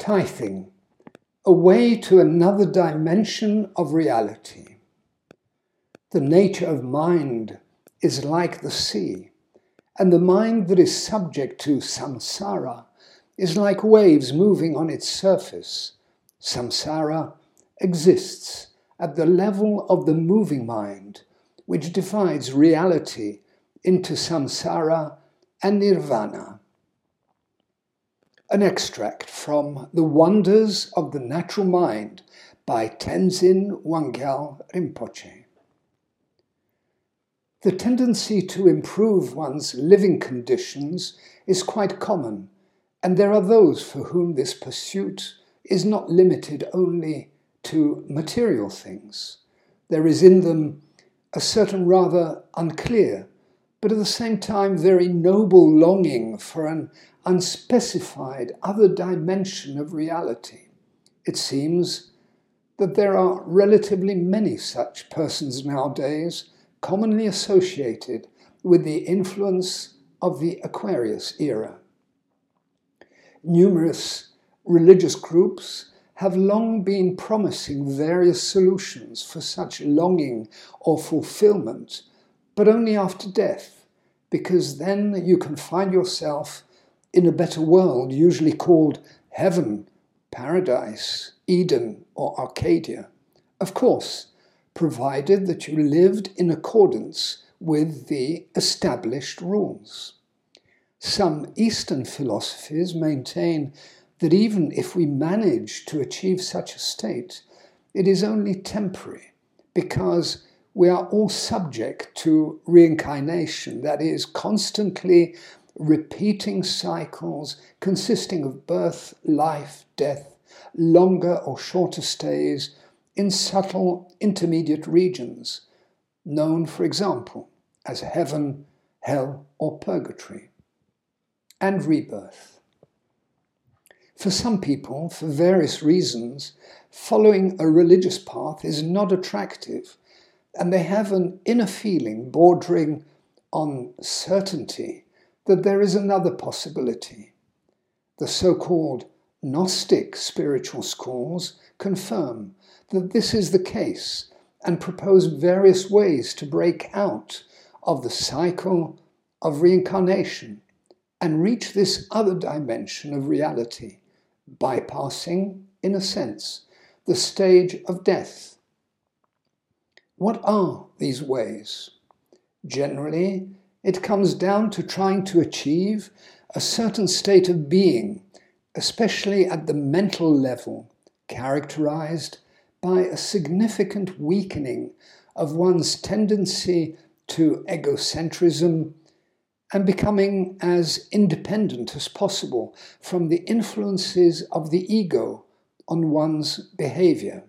Tithing, a way to another dimension of reality. The nature of mind is like the sea, and the mind that is subject to samsara is like waves moving on its surface. Samsara exists at the level of the moving mind, which divides reality into samsara and nirvana. An extract from The Wonders of the Natural Mind by Tenzin Wangyal Rinpoche. The tendency to improve one's living conditions is quite common, and there are those for whom this pursuit is not limited only to material things. There is in them a certain rather unclear, but at the same time very noble longing for an unspecified other dimension of reality. It seems that there are relatively many such persons nowadays, commonly associated with the influence of the Aquarius era. Numerous religious groups have long been promising various solutions for such longing or fulfillment, but only after death, because then you can find yourself in a better world, usually called heaven, paradise, Eden, or Arcadia. Of course, provided that you lived in accordance with the established rules. Some Eastern philosophies maintain that even if we manage to achieve such a state, it is only temporary, because we are all subject to reincarnation, that is, constantly repeating cycles consisting of birth, life, death, longer or shorter stays in subtle intermediate regions, known, for example, as heaven, hell, or purgatory, and rebirth. For some people, for various reasons, following a religious path is not attractive, and they have an inner feeling bordering on certainty that there is another possibility. The so-called Gnostic spiritual schools confirm that this is the case and propose various ways to break out of the cycle of reincarnation and reach this other dimension of reality, bypassing, in a sense, the stage of death. What are these ways? Generally, it comes down to trying to achieve a certain state of being, especially at the mental level, characterized by a significant weakening of one's tendency to egocentrism and becoming as independent as possible from the influences of the ego on one's behavior.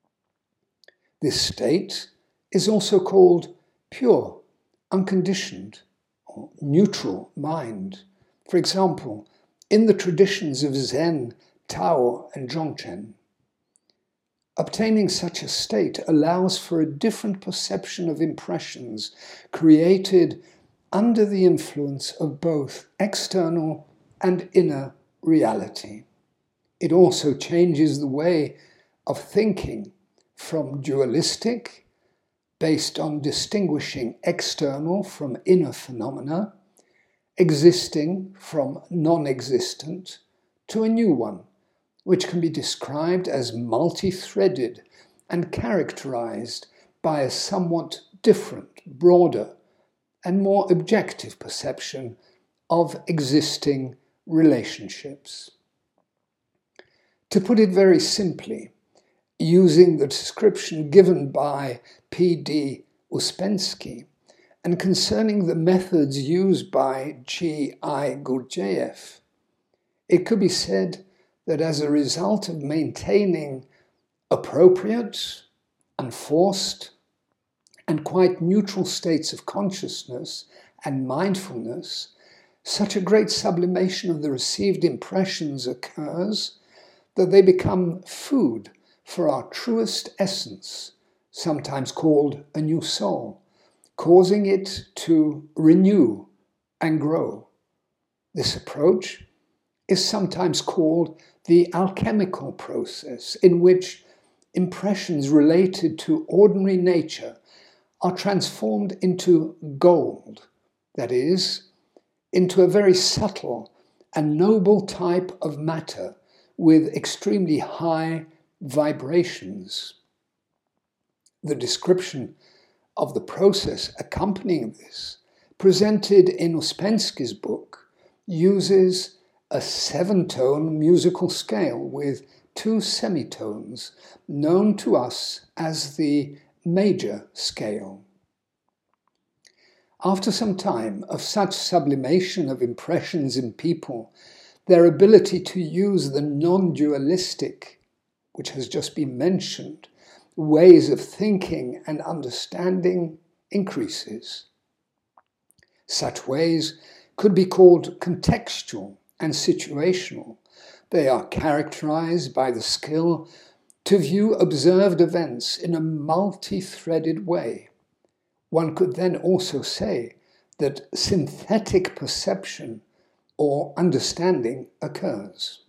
This state is also called pure, unconditioned, or neutral mind. For example, in the traditions of Zen, Tao, and Dzogchen. Obtaining such a state allows for a different perception of impressions created under the influence of both external and inner reality. It also changes the way of thinking from dualistic, based on distinguishing external from inner phenomena, existing from non-existent, to a new one, which can be described as multi-threaded and characterized by a somewhat different, broader, and more objective perception of existing relationships. To put it very simply, using the description given by P.D. Uspensky, and concerning the methods used by G.I. Gurdjieff, it could be said that as a result of maintaining appropriate, unforced, and quite neutral states of consciousness and mindfulness, such a great sublimation of the received impressions occurs that they become food for our truest essence, sometimes called a new soul, causing it to renew and grow. This approach is sometimes called the alchemical process in which impressions related to ordinary nature are transformed into gold, that is, into a very subtle and noble type of matter with extremely high vibrations. The description of the process accompanying this, presented in Ouspensky's book, uses a 7-tone musical scale with 2 semitones, known to us as the major scale. After some time of such sublimation of impressions in people, their ability to use the non-dualistic, which has just been mentioned, ways of thinking and understanding increases. Such ways could be called contextual and situational. They are characterized by the skill to view observed events in a multi-threaded way. One could then also say that synthetic perception or understanding occurs.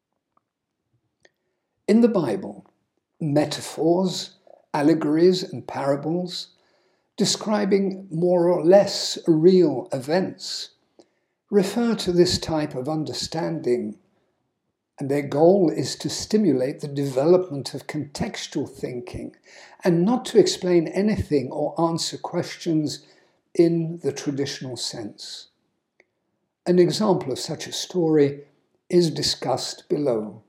In the Bible, metaphors, allegories, and parables describing more or less real events refer to this type of understanding, and their goal is to stimulate the development of contextual thinking and not to explain anything or answer questions in the traditional sense. An example of such a story is discussed below.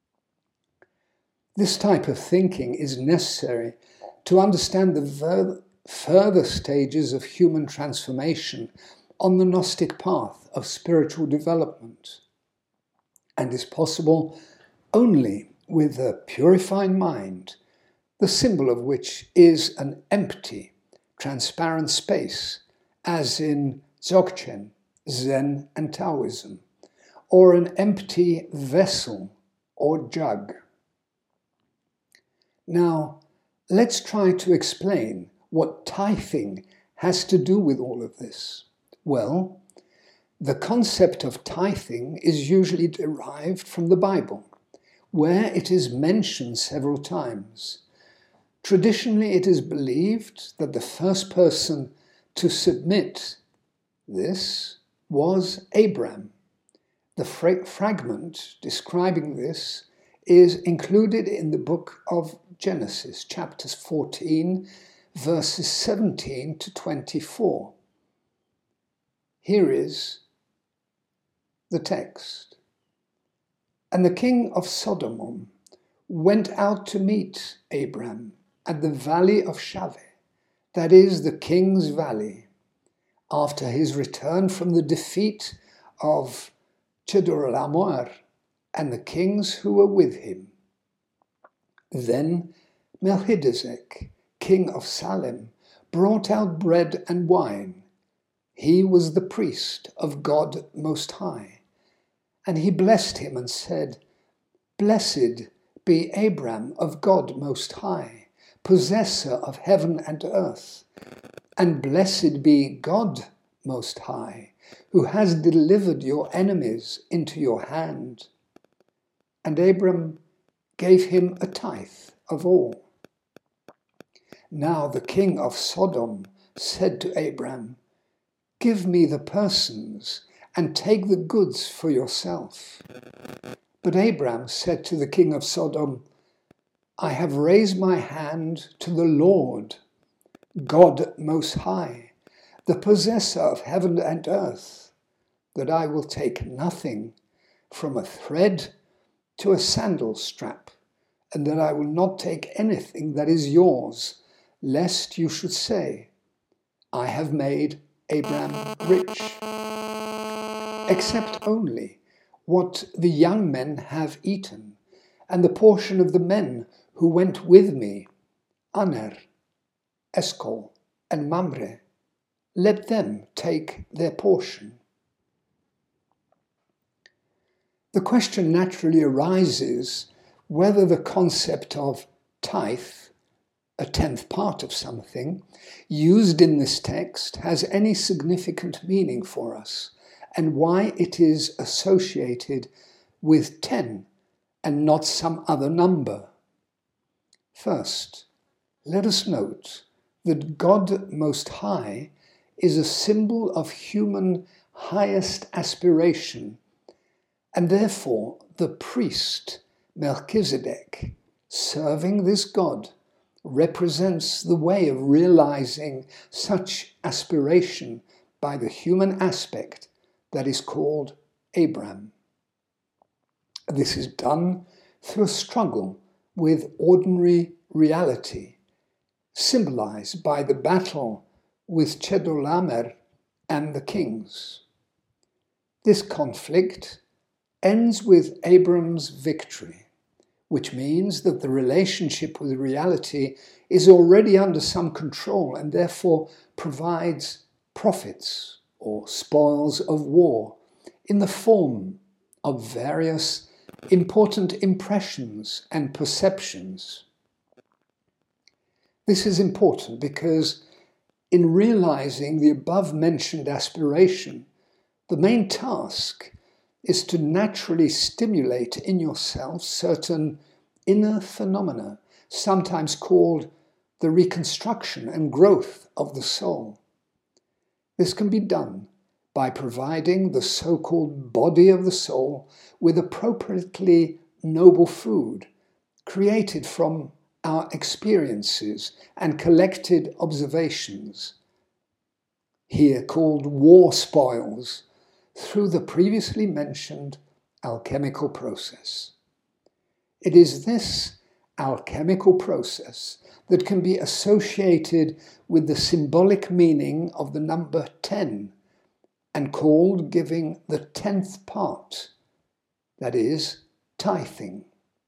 This type of thinking is necessary to understand the further stages of human transformation on the Gnostic path of spiritual development, and is possible only with a purified mind, the symbol of which is an empty, transparent space, as in Dzogchen, Zen and Taoism, or an empty vessel or jug. Now, let's try to explain what tithing has to do with all of this. Well, the concept of tithing is usually derived from the Bible, where it is mentioned several times. Traditionally, it is believed that the first person to submit this was Abraham. The fragment describing this is included in the book of Genesis, chapters 14, verses 17 to 24. Here is the text. And the king of Sodom went out to meet Abram at the valley of Shaveh, that is the king's valley, after his return from the defeat of Chedorlaomer and the kings who were with him. Then Melchizedek, king of Salem, brought out bread and wine. He was the priest of God Most High. And he blessed him and said, Blessed be Abram of God Most High, possessor of heaven and earth, and blessed be God Most High, who has delivered your enemies into your hand. And Abram gave him a tithe of all. Now the king of Sodom said to Abram, Give me the persons and take the goods for yourself. But Abram said to the king of Sodom, I have raised my hand to the Lord, God Most High, the possessor of heaven and earth, that I will take nothing from a thread to a sandal strap, and that I will not take anything that is yours, lest you should say, I have made Abram rich, except only what the young men have eaten, and the portion of the men who went with me, Aner, Eshcol, and Mamre. Let them take their portion. The question naturally arises whether the concept of tithe, a 10th part of something, used in this text has any significant meaning for us, and why it is associated with 10 and not some other number? First, let us note that God Most High is a symbol of human highest aspiration, and therefore the priest, Melchizedek, serving this God, represents the way of realizing such aspiration by the human aspect that is called Abram. This is done through a struggle with ordinary reality, symbolized by the battle with Chedorlaomer and the kings. This conflict ends with Abram's victory, which means that the relationship with reality is already under some control and therefore provides profits or spoils of war in the form of various important impressions and perceptions. This is important because in realizing the above-mentioned aspiration, the main task is to naturally stimulate in yourself certain inner phenomena, sometimes called the reconstruction and growth of the soul. This can be done by providing the so-called body of the soul with appropriately noble food, created from our experiences and collected observations, here called war spoils, through the previously mentioned alchemical process. It is this alchemical process that can be associated with the symbolic meaning of the number 10 and called giving the 10th part, that is, tithing.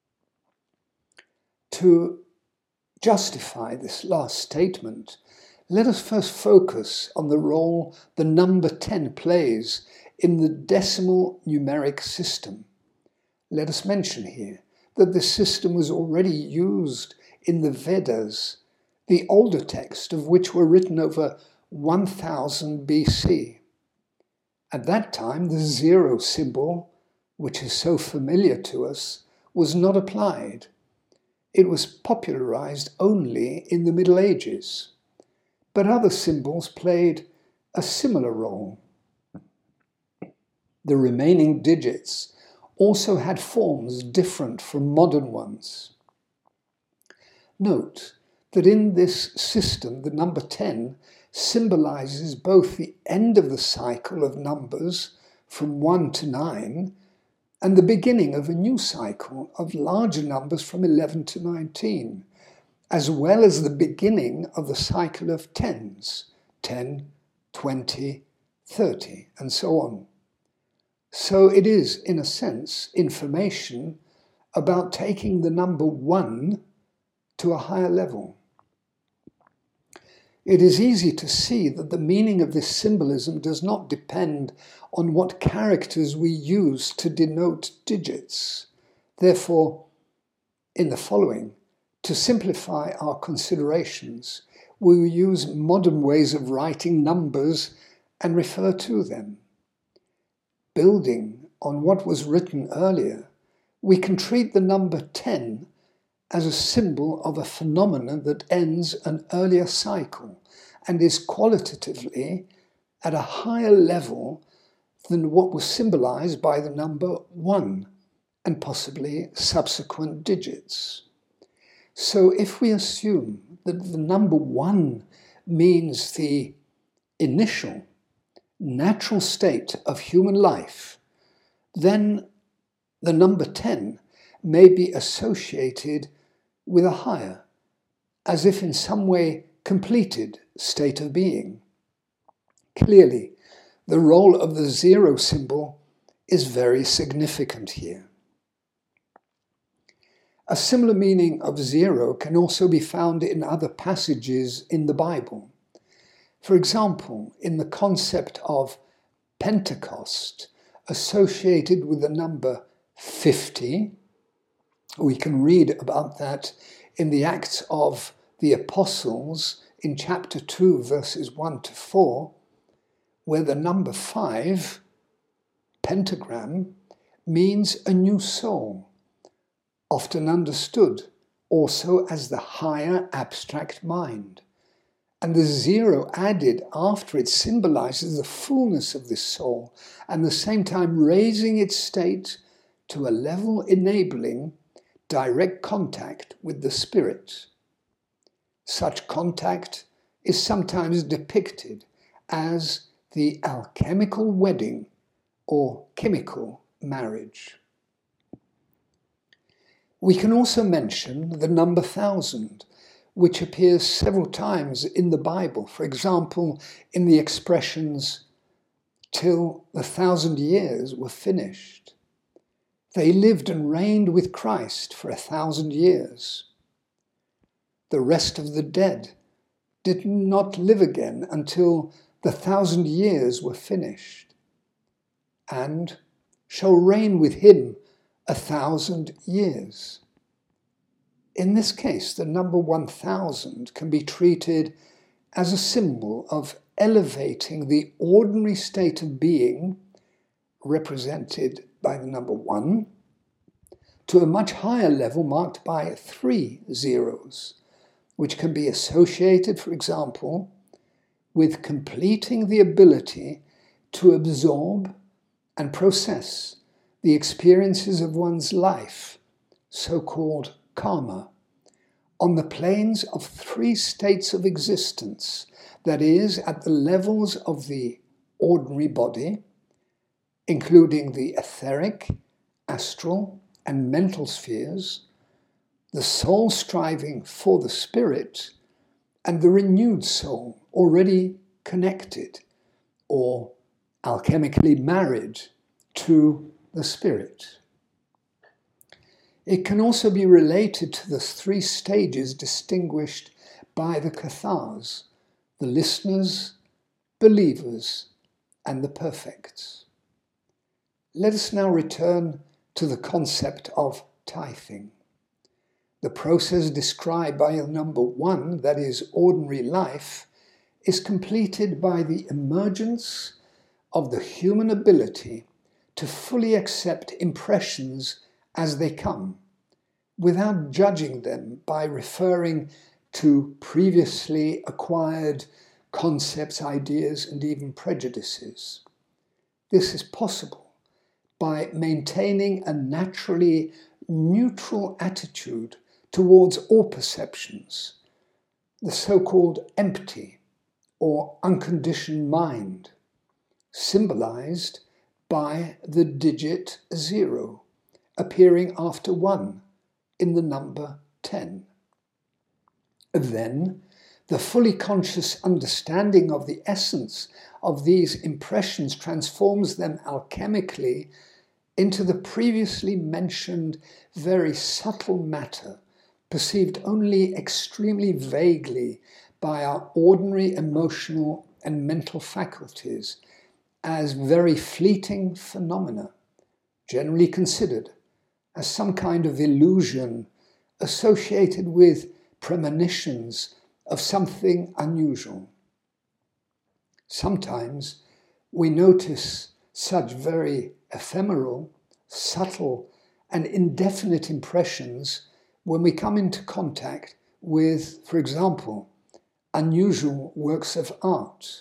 To justify this last statement, let us first focus on the role the number 10 plays in the decimal numeric system. Let us mention here that this system was already used in the Vedas, the older texts of which were written over 1000 BC. At that time, the zero symbol, which is so familiar to us, was not applied. It was popularized only in the Middle Ages, but other symbols played a similar role. The remaining digits also had forms different from modern ones. Note that in this system, the number 10 symbolizes both the end of the cycle of numbers from 1 to 9 and the beginning of a new cycle of larger numbers from 11 to 19, as well as the beginning of the cycle of tens, 10, 20, 30, and so on. So it is, in a sense, information about taking the number 1 to a higher level. It is easy to see that the meaning of this symbolism does not depend on what characters we use to denote digits. Therefore, in the following, to simplify our considerations, we will use modern ways of writing numbers and refer to them. Building on what was written earlier, we can treat the number 10 as a symbol of a phenomenon that ends an earlier cycle and is qualitatively at a higher level than what was symbolized by the number 1 and possibly subsequent digits. So if we assume that the number 1 means the initial, natural state of human life, then the number 10 may be associated with a higher, as if in some way completed state of being. Clearly, the role of the zero symbol is very significant here. A similar meaning of zero can also be found in other passages in the Bible. For example, in the concept of Pentecost, associated with the number 50, we can read about that in the Acts of the Apostles in chapter 2, verses 1 to 4, where the number 5, pentagram, means a new soul, often understood also as the higher abstract mind. And the zero added after it symbolizes the fullness of this soul, and at the same time raising its state to a level enabling direct contact with the spirit. Such contact is sometimes depicted as the alchemical wedding or chemical marriage. We can also mention the number 1,000, which appears several times in the Bible. For example, in the expressions, till the 1,000 years were finished. They lived and reigned with Christ for 1,000 years. The rest of the dead did not live again until the 1,000 years were finished, and shall reign with him 1,000 years. In this case, the number 1,000 can be treated as a symbol of elevating the ordinary state of being, represented by the number 1, to a much higher level marked by 3 zeros, which can be associated, for example, with completing the ability to absorb and process the experiences of one's life, so-called karma, on the planes of 3 states of existence, that is, at the levels of the ordinary body, including the etheric, astral, and mental spheres, the soul striving for the spirit, and the renewed soul already connected or alchemically married to the spirit. It can also be related to the 3 stages distinguished by the Cathars, the listeners, believers, and the perfects. Let us now return to the concept of tithing. The process described by the number 1, that is, ordinary life, is completed by the emergence of the human ability to fully accept impressions as they come, without judging them by referring to previously acquired concepts, ideas, and even prejudices. This is possible by maintaining a naturally neutral attitude towards all perceptions, the so-called empty or unconditioned mind, symbolized by the digit 0, appearing after 1 in the number 10. Then, the fully conscious understanding of the essence of these impressions transforms them alchemically into the previously mentioned very subtle matter, perceived only extremely vaguely by our ordinary emotional and mental faculties as very fleeting phenomena, generally considered as some kind of illusion associated with premonitions of something unusual. Sometimes we notice such very ephemeral, subtle, and indefinite impressions when we come into contact with, for example, unusual works of art.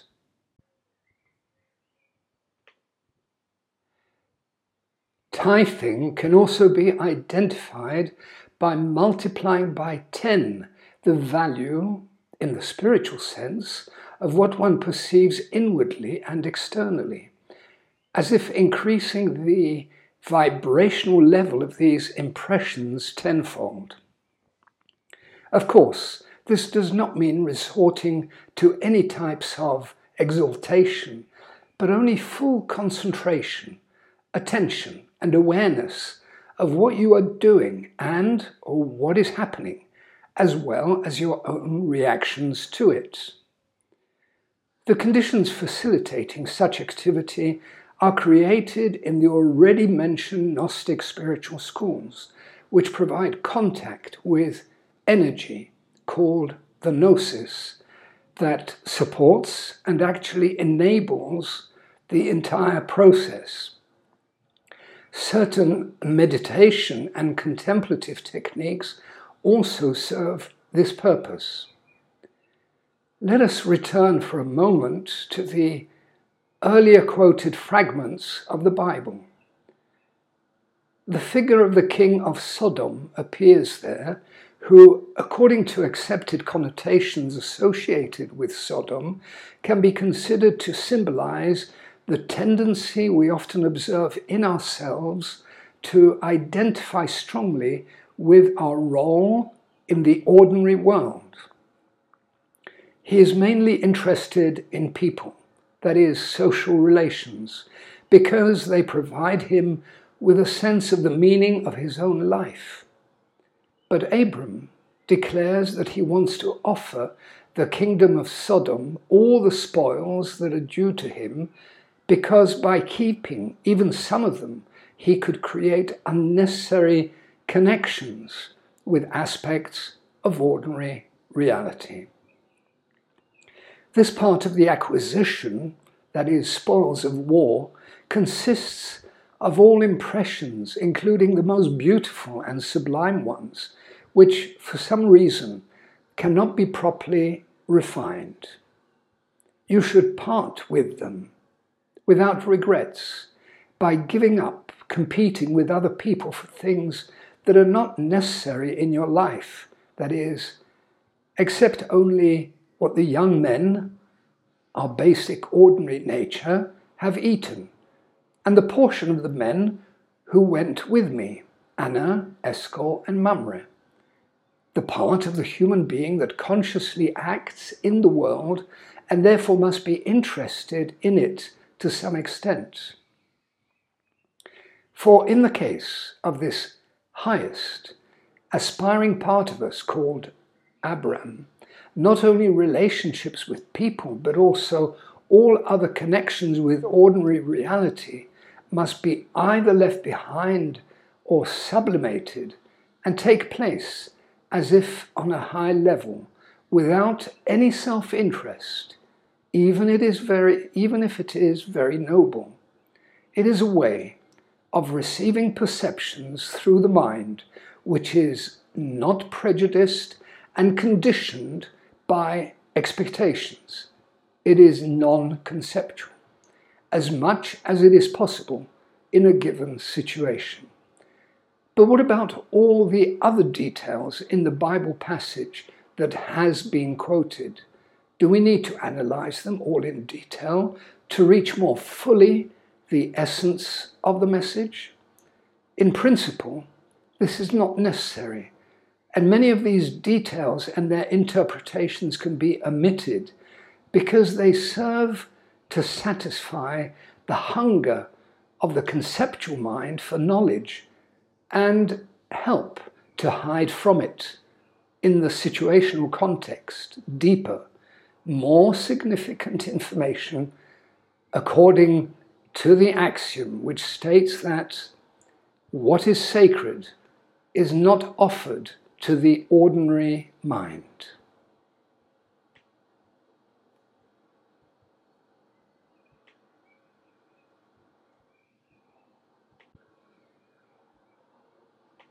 Tithing can also be identified by multiplying by 10 the value, in the spiritual sense, of what one perceives inwardly and externally, as if increasing the vibrational level of these impressions tenfold. Of course, this does not mean resorting to any types of exaltation, but only full concentration, attention, and awareness of what you are doing and or what is happening, as well as your own reactions to it. The conditions facilitating such activity are created in the already mentioned Gnostic spiritual schools, which provide contact with energy called the gnosis that supports and actually enables the entire process. Certain meditation and contemplative techniques also serve this purpose. Let us return for a moment to the earlier quoted fragments of the Bible. The figure of the king of Sodom appears there, who, according to accepted connotations associated with Sodom, can be considered to symbolize the tendency we often observe in ourselves to identify strongly with our role in the ordinary world. He is mainly interested in people, that is, social relations, because they provide him with a sense of the meaning of his own life. But Abram declares that he wants to offer the kingdom of Sodom all the spoils that are due to him, because by keeping even some of them, he could create unnecessary connections with aspects of ordinary reality. This part of the acquisition, that is, spoils of war, consists of all impressions, including the most beautiful and sublime ones, which, for some reason, cannot be properly refined. You should part with them without regrets, by giving up competing with other people for things that are not necessary in your life, that is, accept only what the young men, our basic ordinary nature, have eaten, and the portion of the men who went with me, Anna, Eshcol, and Mamre. The part of the human being that consciously acts in the world and therefore must be interested in it to some extent. For in the case of this highest, aspiring part of us called Abram, not only relationships with people, but also all other connections with ordinary reality must be either left behind or sublimated and take place as if on a high level, without any self-interest, even if it is very noble. It is a way of receiving perceptions through the mind which is not prejudiced and conditioned by expectations. It is non-conceptual, as much as it is possible in a given situation. But what about all the other details in the Bible passage that has been quoted? Do we need to analyze them all in detail to reach more fully the essence of the message? In principle, this is not necessary, and many of these details and their interpretations can be omitted because they serve to satisfy the hunger of the conceptual mind for knowledge and help to hide from it, in the situational context, deeper, more significant information according to the axiom which states that what is sacred is not offered to the ordinary mind.